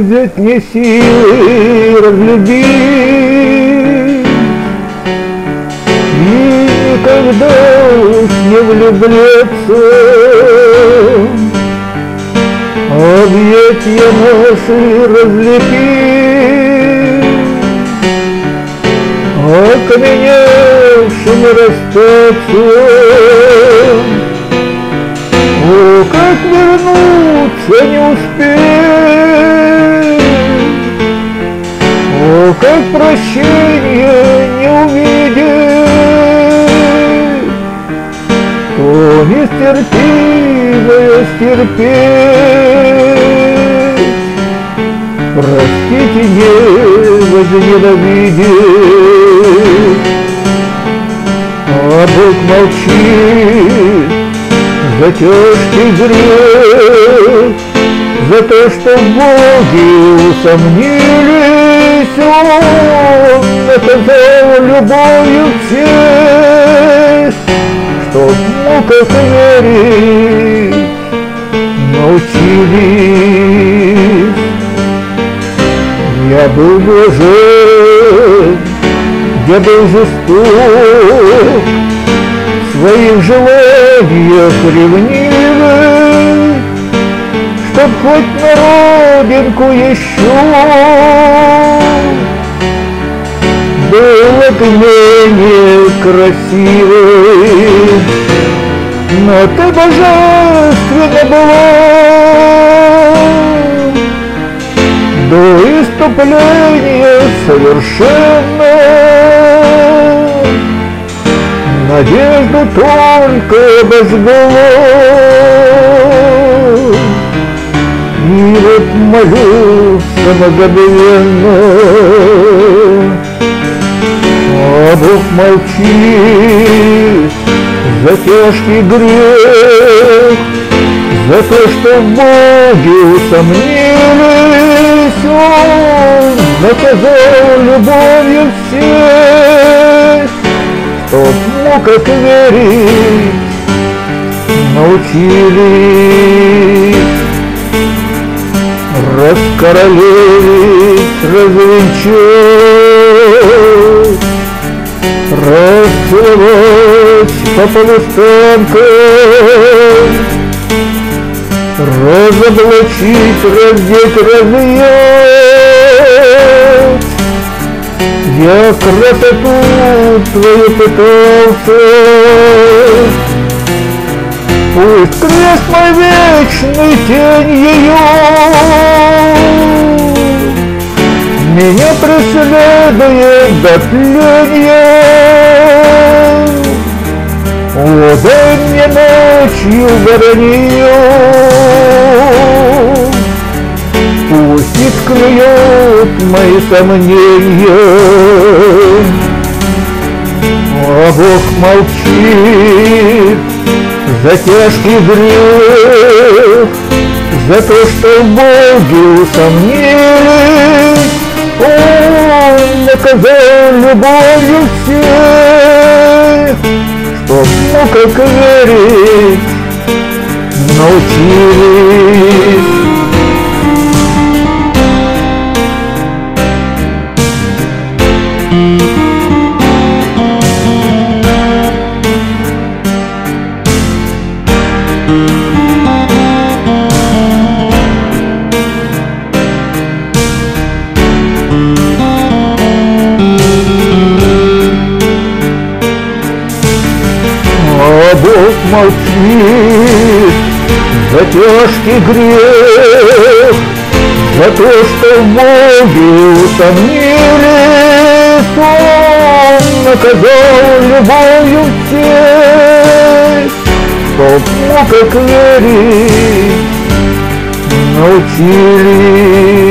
взять мне силы разлюбить, и никогда уж не влюбляться. Объятья наши разлепить, окаменевшим расстаться. О, как вернуться не успеть, о, как прощения не увидеть, о, нестерпимое стерпеть, простите, не возненавидеть. А Бог молчит за тяжкий грех, за то, что в Боге усомнились. Он наказал любовью всех, что в муках верить научились. Я был блажен, я был жесток, в своих желаниях ревнивых, чтоб хоть на родинку еще было ты менее красивый, но ты божественно была до иступления совершенно. Надежду только обожгла, и вот молюсь самозабвенно. А Бог молчит за тяжкий грех, за то, что в Боге усомнились. Он наказал любовью всех, что в муках верить научились. Раскоролевить, развенчать, расцеловать по полустанкам, разоблачить, раздеть, разъять. Я красоту твою пытался, пусть крест мой вечный, тень ее меня преследует до тления. О, дай мне ночью гаранию, пусть не скроет мои сомнения. А Бог молчит за тяжкий грех, за то, что в Боге усомнились. Он наказал любовью всех, чтоб муках верить научились. Бог молчит за тяжкий грех, за то, что в Боге усомнились. Он наказал любовью всех, чтоб муках верить научились.